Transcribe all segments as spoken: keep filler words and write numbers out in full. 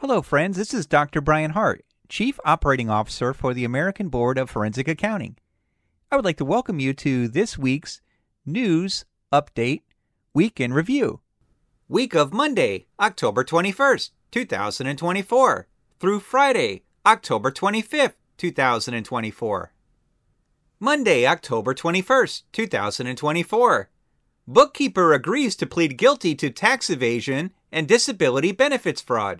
Hello, friends. This is Doctor Brian Hart, Chief Operating Officer for the American Board of Forensic Accounting. I would like to welcome you to this week's News Update Week in Review. Week of Monday, October twenty-first, two thousand twenty-four, through Friday, October twenty-fifth, two thousand twenty-four. Monday, October twenty-first, two thousand twenty-four. Bookkeeper agrees to plead guilty to tax evasion and disability benefits fraud.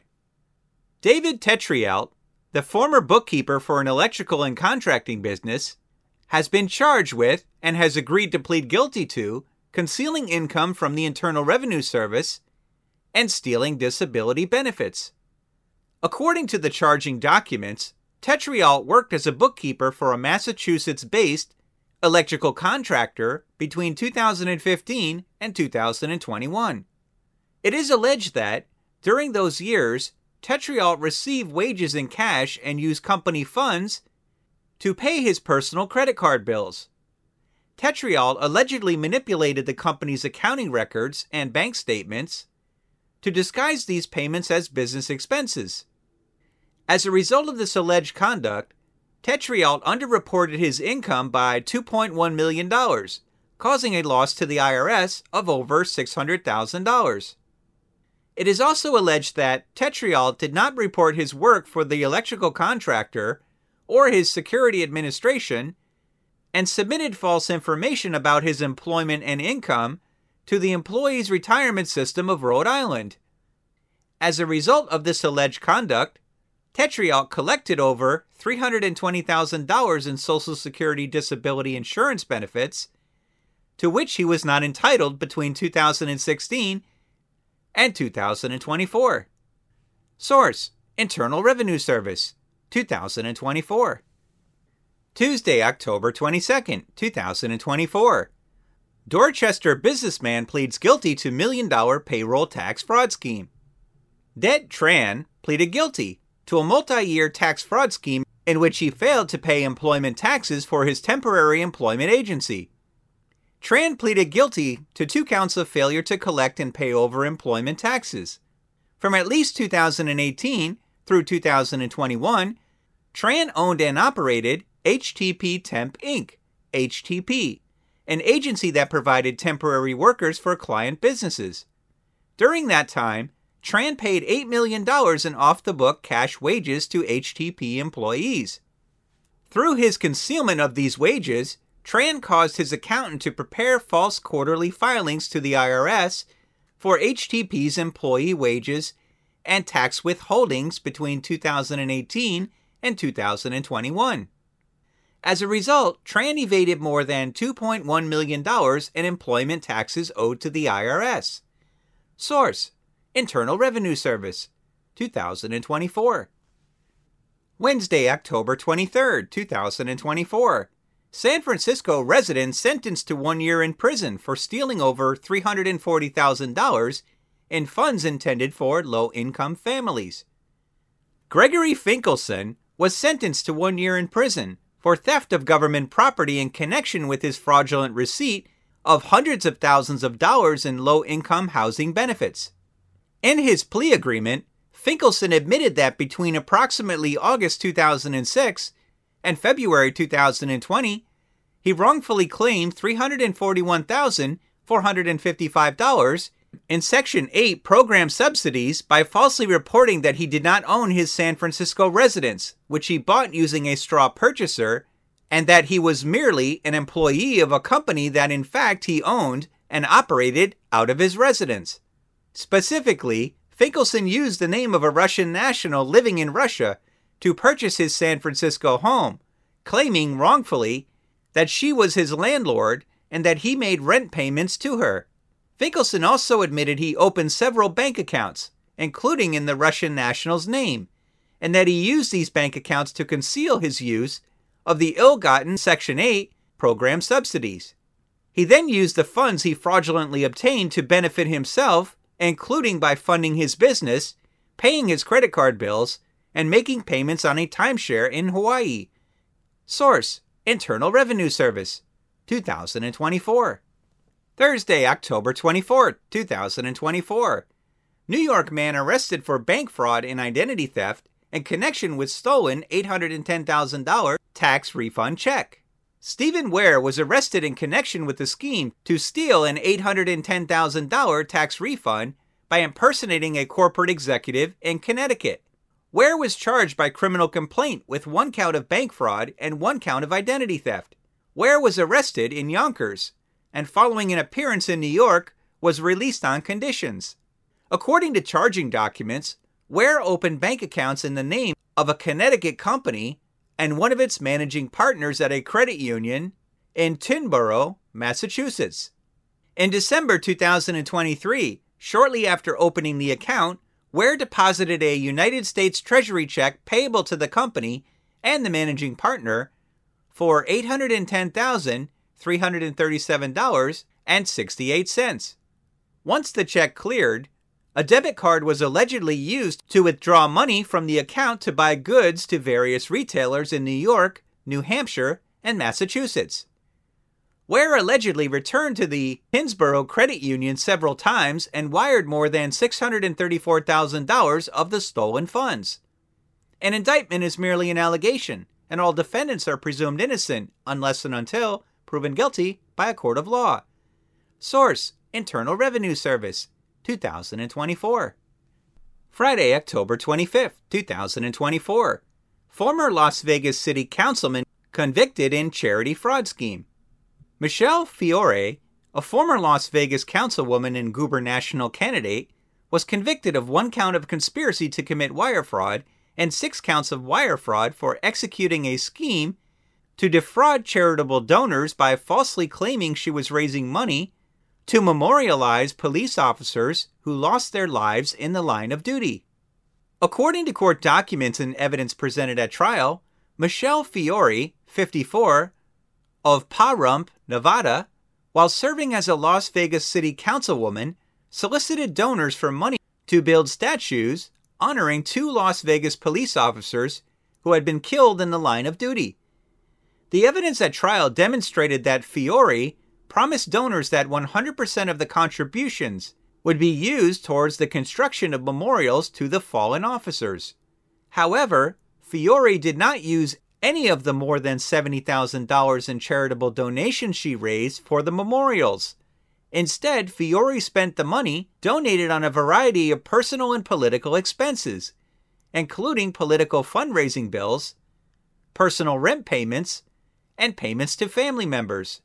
David Tetriault, the former bookkeeper for an electrical and contracting business, has been charged with and has agreed to plead guilty to concealing income from the Internal Revenue Service and stealing disability benefits. According to the charging documents, Tetriault worked as a bookkeeper for a Massachusetts-based electrical contractor between two thousand fifteen and two thousand twenty-one. It is alleged that, during those years, Tetriault received wages in cash and used company funds to pay his personal credit card bills. Tetriault allegedly manipulated the company's accounting records and bank statements to disguise these payments as business expenses. As a result of this alleged conduct, Tetriault underreported his income by two point one million dollars, causing a loss to the I R S of over six hundred thousand dollars. It is also alleged that Tetriault did not report his work for the electrical contractor or his security administration and submitted false information about his employment and income to the Employees' Retirement System of Rhode Island. As a result of this alleged conduct, Tetriault collected over three hundred twenty thousand dollars in Social Security disability insurance benefits, to which he was not entitled between two thousand sixteen and two thousand twenty-four. Source: Internal Revenue Service, two thousand twenty-four. Tuesday, October twenty-second, two thousand twenty-four. Dorchester businessman pleads guilty to million-dollar payroll tax fraud scheme. Det Tran pleaded guilty to a multi-year tax fraud scheme in which he failed to pay employment taxes for his temporary employment agency. Tran pleaded guilty to two counts of failure to collect and pay over employment taxes. From at least two thousand eighteen through two thousand twenty-one, Tran owned and operated H T P Temp Incorporated, H T P, an agency that provided temporary workers for client businesses. During that time, Tran paid eight million dollars in off-the-book cash wages to H T P employees. Through his concealment of these wages, Tran caused his accountant to prepare false quarterly filings to the I R S for H T P's employee wages and tax withholdings between two thousand eighteen and two thousand twenty-one. As a result, Tran evaded more than two point one million dollars in employment taxes owed to the I R S. Source: Internal Revenue Service, two thousand twenty-four. Wednesday, October twenty-third, two thousand twenty-four. San Francisco resident sentenced to one year in prison for stealing over three hundred forty thousand dollars in funds intended for low-income families. Gregory Finkelson was sentenced to one year in prison for theft of government property in connection with his fraudulent receipt of hundreds of thousands of dollars in low-income housing benefits. In his plea agreement, Finkelson admitted that between approximately August two thousand six and February two thousand twenty, he wrongfully claimed three hundred forty-one thousand four hundred fifty-five dollars in Section eight program subsidies by falsely reporting that he did not own his San Francisco residence, which he bought using a straw purchaser, and that he was merely an employee of a company that in fact he owned and operated out of his residence. Specifically, Finkelson used the name of a Russian national living in Russia to purchase his San Francisco home, claiming wrongfully that she was his landlord and that he made rent payments to her. Finkelson also admitted he opened several bank accounts, including in the Russian national's name, and that he used these bank accounts to conceal his use of the ill-gotten Section eight program subsidies. He then used the funds he fraudulently obtained to benefit himself, including by funding his business, paying his credit card bills, and making payments on a timeshare in Hawaii. Source: Internal Revenue Service, two thousand twenty-four. Thursday, October twenty-fourth, two thousand twenty-four. New York man arrested for bank fraud and identity theft in connection with stolen eight hundred ten thousand dollars tax refund check. Stephen Ware was arrested in connection with the scheme to steal an eight hundred ten thousand dollars tax refund by impersonating a corporate executive in Connecticut. Ware was charged by criminal complaint with one count of bank fraud and one count of identity theft. Ware was arrested in Yonkers, and following an appearance in New York, was released on conditions. According to charging documents, Ware opened bank accounts in the name of a Connecticut company and one of its managing partners at a credit union in Tyndborough, Massachusetts. In December two thousand twenty-three, shortly after opening the account, Ware deposited a United States Treasury check payable to the company and the managing partner for eight hundred ten thousand three hundred thirty-seven dollars and sixty-eight cents. Once the check cleared, a debit card was allegedly used to withdraw money from the account to buy goods to various retailers in New York, New Hampshire, and Massachusetts. Ware allegedly returned to the Tyndborough Credit Union several times and wired more than six hundred thirty-four thousand dollars of the stolen funds. An indictment is merely an allegation, and all defendants are presumed innocent unless and until proven guilty by a court of law. Source: Internal Revenue Service, two thousand twenty-four. Friday, October twenty-fifth, two thousand twenty-four. Former Las Vegas City Councilman convicted in charity fraud scheme. Michelle Fiore, a former Las Vegas councilwoman and gubernatorial candidate, was convicted of one count of conspiracy to commit wire fraud and six counts of wire fraud for executing a scheme to defraud charitable donors by falsely claiming she was raising money to memorialize police officers who lost their lives in the line of duty. According to court documents and evidence presented at trial, Michelle Fiore, fifty-four, of Pahrump, Nevada, while serving as a Las Vegas City Councilwoman, solicited donors for money to build statues honoring two Las Vegas police officers who had been killed in the line of duty. The evidence at trial demonstrated that Fiore promised donors that one hundred percent of the contributions would be used towards the construction of memorials to the fallen officers. However, Fiore did not use any of the more than seventy thousand dollars in charitable donations she raised for the memorials. Instead, Fiore spent the money donated on a variety of personal and political expenses, including political fundraising bills, personal rent payments, and payments to family members.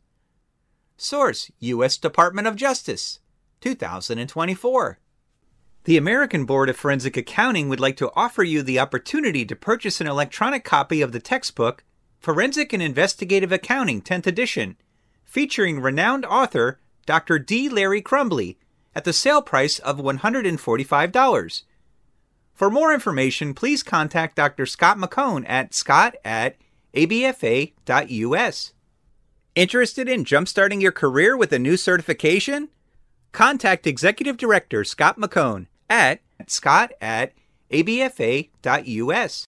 Source: U S Department of Justice, two thousand twenty-four. The American Board of Forensic Accounting would like to offer you the opportunity to purchase an electronic copy of the textbook Forensic and Investigative Accounting, tenth edition, featuring renowned author Doctor D. Larry Crumbly, at the sale price of one hundred forty-five dollars. For more information, please contact Doctor Scott McCone at scott at a b f a dot u s. Interested in jumpstarting your career with a new certification? Contact Executive Director Scott McCone at scott at a b f a dot u s.